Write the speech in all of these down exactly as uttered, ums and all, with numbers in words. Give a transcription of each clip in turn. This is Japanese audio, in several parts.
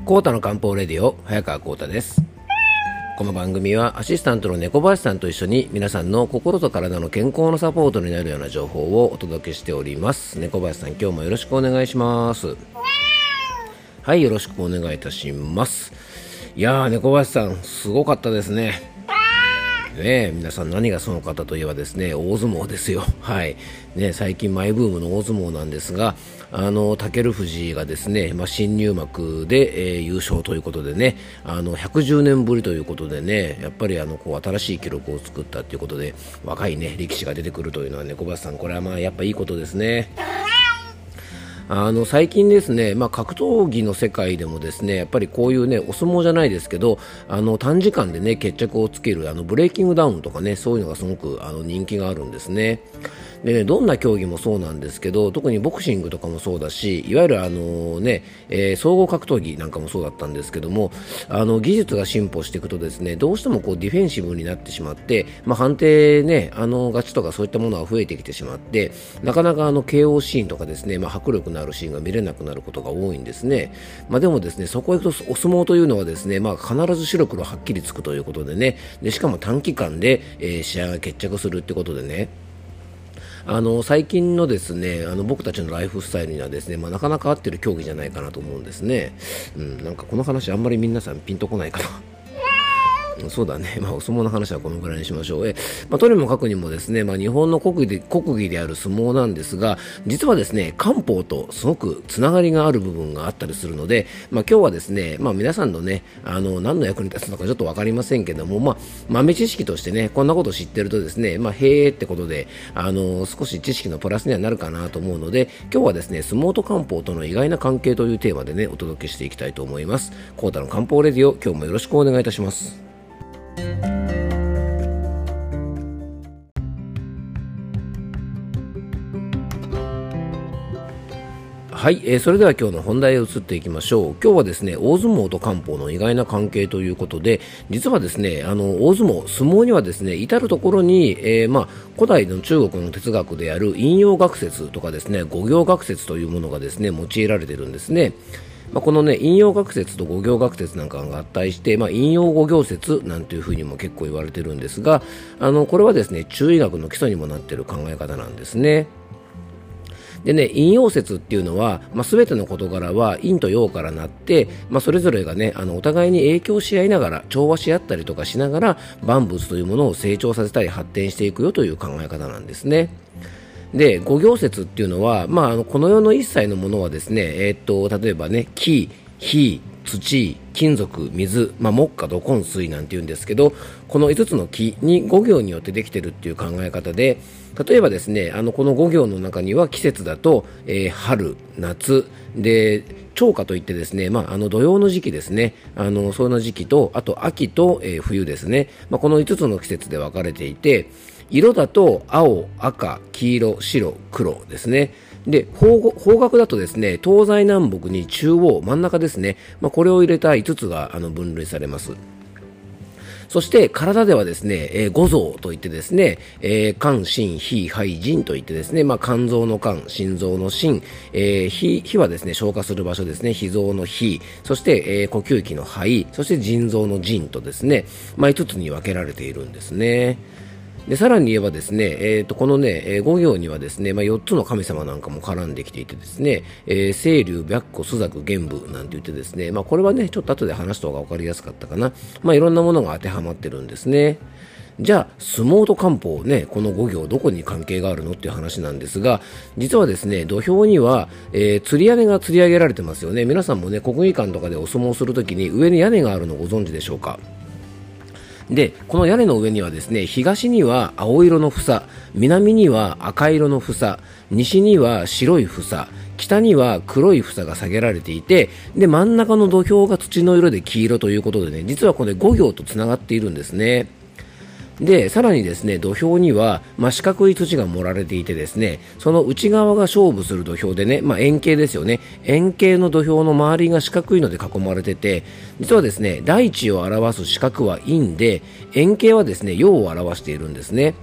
コータの漢方レディオ、早川コータです。この番組はアシスタントの猫林さんと一緒に皆さんの心と体の健康のサポートになるような情報をお届けしております。猫林さん、今日もよろしくお願いします。はい、よろしくお願いいたします。いやー、猫林さんすごかったですね。ね、皆さん何がその方といえばですね、大相撲ですよ。はいね、最近マイブームの大相撲なんですが、あの武富士がですね、まあ、新入幕で、えー、優勝ということでね、あのひゃくじゅうねんぶりということでね、やっぱりあのこう新しい記録を作ったということで、若いね力士が出てくるというのはね、小林さん、これはまあやっぱいいことですね。あの最近ですね、まあ、格闘技の世界でもですね、やっぱりこういうねお相撲じゃないですけど、あの短時間でね決着をつけるあのブレイキングダウンとかね、そういうのがすごくあの人気があるんですね。でね、どんな競技もそうなんですけど、特にボクシングとかもそうだし、いわゆるあの、ねえー、総合格闘技なんかもそうだったんですけども、あの技術が進歩していくとですね、どうしてもこうディフェンシブになってしまって、まあ、判定ね、あの勝ちとかそういったものが増えてきてしまって、なかなかあの ケーオー シーンとかですね、まあ、迫力のあるシーンが見れなくなることが多いんですね。まあ、でもですね、そこへ行くとお相撲というのはですね、まあ、必ず白黒はっきりつくということでね、でしかも短期間で、えー、試合が決着するということでね、あの最近のですね、あの僕たちのライフスタイルにはですね、まあ、なかなか合ってる競技じゃないかなと思うんですね。うん、なんかこの話あんまり皆さんピンとこないかな。そうだね、まあ、お相撲の話はこのぐらいにしましょう。え、まあ、とにもかくにもですね、まあ、日本の国技で、国技である相撲なんですが、実はですね、漢方とすごくつながりがある部分があったりするので、まあ、今日はですね、まあ、皆さんのね、あの何の役に立つのかちょっと分かりませんけども、まあ、豆知識としてね、こんなことを知ってるとですね、まあ、へーってことで、あの少し知識のプラスにはなるかなと思うので、今日はですね、相撲と漢方との意外な関係というテーマでね、お届けしていきたいと思います。コータの漢方レディオ、今日もよろしくお願いいたします。はい、えー、それでは今日の本題へ移っていきましょう。今日はですね、大相撲と漢方の意外な関係ということで、実はですね、あの大相撲、相撲にはですね、至るところに、えーまあ、古代の中国の哲学である陰陽学説とかですね、五行学説というものがですね、用いられているんですね。まあ、このね、陰陽学説と五行学説なんかが合体して、まあ、陰陽五行説なんていうふうにも結構言われてるんですが、あのこれはですね、中医学の基礎にもなっている考え方なんですね。でね、陰陽説っていうのは、まあ、全ての事柄は陰と陽からなって、まあ、それぞれがね、あのお互いに影響し合いながら、調和し合ったりとかしながら、万物というものを成長させたり発展していくよという考え方なんですね。で、五行説っていうのは、まあ、あのこの世の一切のものはですね、えー、っと例えばね、木、火、土、金属、水、まあ、木火土金水なんて言うんですけど、このいつつの木に五行によってできているっていう考え方で、例えばですね、あのこの五行の中には季節だと、えー、春、夏で、長夏といってですね、まあ、あの土用の時期ですね、あのその時期と、あと秋と、えー、冬ですね、まあ、このいつつの季節で分かれていて、色だと青、赤、黄色、白、黒ですね。で、方角だとですね、東西南北に中央、真ん中ですね、まあ、これを入れたいつつがあの分類されます。そして体ではですね、えー、五臓といってですね、えー、肝、心、脾、肺、腎といってですね、まあ、肝臓の肝、心臓の心、えー、脾、脾はですね、消化する場所ですね、脾臓の脾、そして、えー、呼吸器の肺、そして腎臓の腎とですね、まあ、いつつに分けられているんですね。でさらに言えばですね、えー、とこのね、えー、五行にはですね、まあ、よっつの神様なんかも絡んできていてですね、えー、清流、白虎、朱雀、玄武なんて言ってですね、まあ、これはね、ちょっと後で話した方が分かりやすかったかな。まあ、いろんなものが当てはまってるんですね。じゃあ相撲と漢方ね、この五行どこに関係があるのっていう話なんですが、実はですね、土俵には、えー、吊り屋根が吊り上げられてますよね。皆さんもね、国技館とかでお相撲するときに上に屋根があるのをご存知でしょうか。で、この屋根の上にはですね、東には青色の房、南には赤色の房、西には白い房、北には黒い房が下げられていて、で真ん中の土俵が土の色で黄色ということでね、実はこれ五行とつながっているんですね。でさらにですね、土俵には、まあ、四角い土が盛られていてですね、その内側が勝負する土俵でね、まあ、円形ですよね。円形の土俵の周りが四角いので囲まれてて、実はですね、大地を表す四角は陰で、円形はですね、陽を表しているんですね。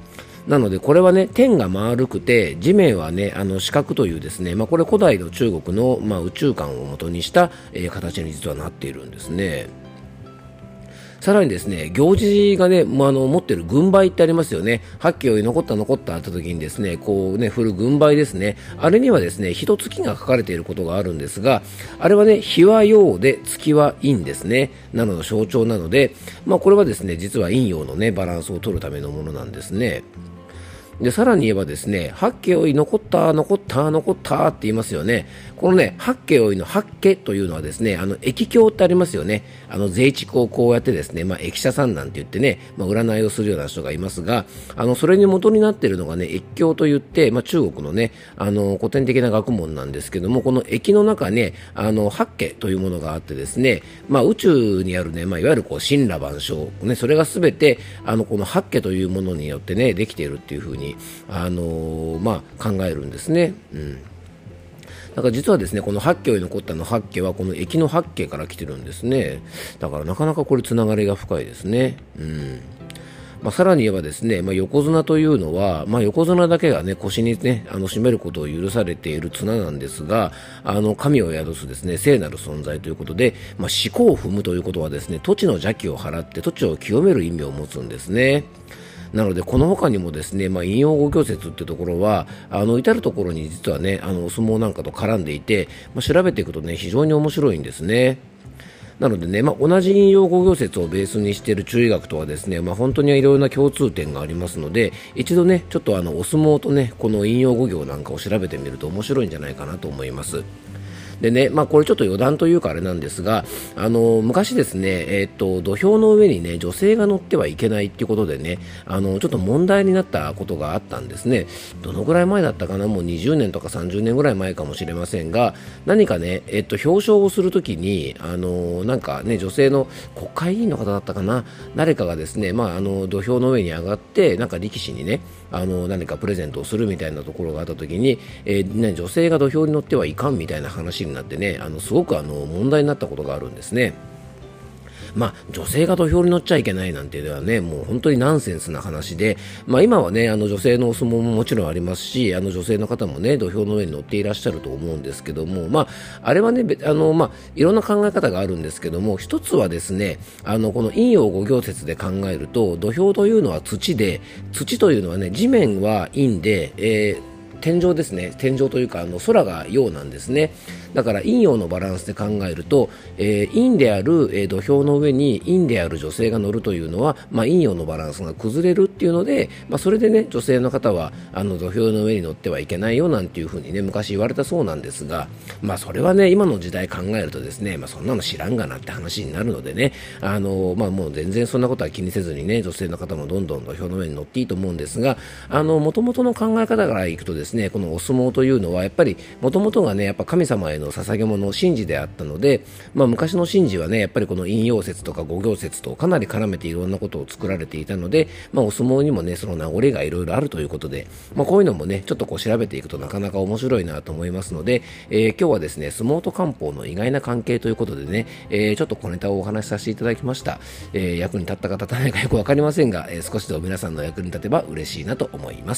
なのでこれはね、天が丸くて地面はね、あの四角というですね、まあ、これ古代の中国の、まあ、宇宙観を元にした、えー、形に実はなっているんですね。さらにですね、行事がね、まあ、あの持っている軍配ってありますよね。八景より残った残ったあった時にですね、こうね、振る軍配ですね。あれにはですね、一月が書かれていることがあるんですが、あれはね、日は陽で月は陰ですね。なのの象徴なので、まあ、これはですね、実は陰陽のね、バランスを取るためのものなんですね。でさらに言えばですね、八景追い残った残った残ったって言いますよね。このね、八景追いの八景というのはですね、あの駅経ってありますよね。あの税地をこうやってですね、まあ、駅舎さんなんて言ってね、まあ、占いをするような人がいますが、あのそれに元になっているのがね、駅経と言って、まあ、中国のね、あの古典的な学問なんですけども、この駅の中ね、あの八景というものがあってですね、まあ、宇宙にあるね、まあ、いわゆるこう神羅万象ね、それがすべてあのこの八景というものによってね、できているっていうふうにあのーまあ、考えるんですね。うんだから実はですね、この八景に残ったの八景はこの駅の八景から来てるんですね。だからなかなかこれつながりが深いですね。うんまあ、さらに言えばですね、まあ、横綱というのは、まあ、横綱だけがね、腰にね、あの、締めることを許されている綱なんですが、あの、神を宿すですね、聖なる存在ということで、まあ、四股を踏むということはですね、土地の邪気を払って土地を清める意味を持つんですね。なのでこの他にもですね、まあ、陰陽五行説っていうところはあの至るところに実はね、あのお相撲なんかと絡んでいて、まあ、調べていくとね非常に面白いんですね。なのでね、まあ、同じ陰陽五行説をベースにしている中医学とはですね、まあ、本当にいろいろな共通点がありますので、一度ねちょっとあのお相撲とねこの陰陽五行なんかを調べてみると面白いんじゃないかなと思います。でね、まあ、これちょっと余談というかあれなんですが、あの昔ですね、えー、っと土俵の上にね女性が乗ってはいけないっていうことでね、あのちょっと問題になったことがあったんですね。どのぐらい前だったかな、もうにじゅうねんとかさんじゅうねんぐらい前かもしれませんが、何かね、えー、っと表彰をするときにあのなんかね女性の国会議員の方だったかな、誰かがですね、まあ、あの土俵の上に上がってなんか力士にねあの何かプレゼントをするみたいなところがあったときに、えーね、女性が土俵に乗ってはいかんみたいな話になってね、あのすごくあの問題になったことがあるんですね。まあ、女性が土俵に乗っちゃいけないなんていうのはね、もう本当にナンセンスな話で、まあ、今はね、あの女性のお相撲ももちろんありますし、あの女性の方もね、土俵の上に乗っていらっしゃると思うんですけども、まあ、あれはね、あの、まあ、いろんな考え方があるんですけども、一つはですね、あの、この陰陽五行説で考えると、土俵というのは土で、土というのはね、地面は陰で、えー天井ですね、天井というかあの空が陽なんですね。だから陰陽のバランスで考えると、えー、陰である、えー、土俵の上に陰である女性が乗るというのは、まあ、陰陽のバランスが崩れるっていうので、まあ、それでね女性の方はあの土俵の上に乗ってはいけないよなんていうふうにね昔言われたそうなんですが、まあ、それはね今の時代考えるとですね、まあ、そんなの知らんがなって話になるのでね、あの、まあ、もう全然そんなことは気にせずにね女性の方もどんどん土俵の上に乗っていいと思うんですが、あの元々の考え方からいくとですね、このお相撲というのはやっぱり元々がねやっぱ神様への捧げ物神事であったので、まあ、昔の神事はねやっぱりこの陰陽説とか五行説とかなり絡めていろんなことを作られていたので、まあ、お相撲にもねその名残がいろいろあるということで、まあ、こういうのもねちょっとこう調べていくとなかなか面白いなと思いますので、えー、今日はですね相撲と漢方の意外な関係ということでね、えー、ちょっと小ネタをお話しさせていただきました。えー、役に立ったか立たないかよくわかりませんが、えー、少しでも皆さんの役に立てば嬉しいなと思います。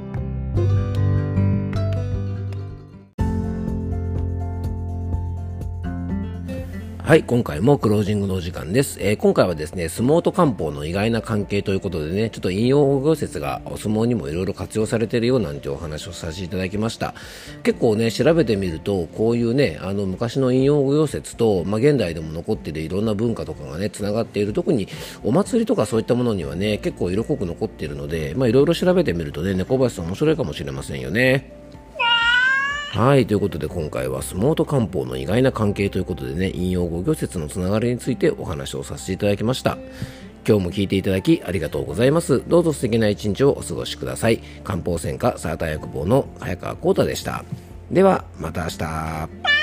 はい、今回もクロージングのお時間です。えー、今回はですね、相撲と漢方の意外な関係ということでね、ちょっと陰陽五行説がお相撲にもいろいろ活用されているようなんていうお話をさせていただきました。結構ね、調べてみると、こういうね、あの昔の陰陽五行説と、まあ、現代でも残っているいろんな文化とかがね、つながっている、特にお祭りとかそういったものにはね、結構色濃く残っているので、まあ、いろいろ調べてみるとね、猫林さん面白いかもしれませんよね。はい、ということで今回は相撲と漢方の意外な関係ということでね、陰陽五行説のつながりについてお話をさせていただきました。今日も聞いていただきありがとうございます。どうぞ素敵な一日をお過ごしください。漢方専科サーター薬房の早川浩太でした。ではまた明日。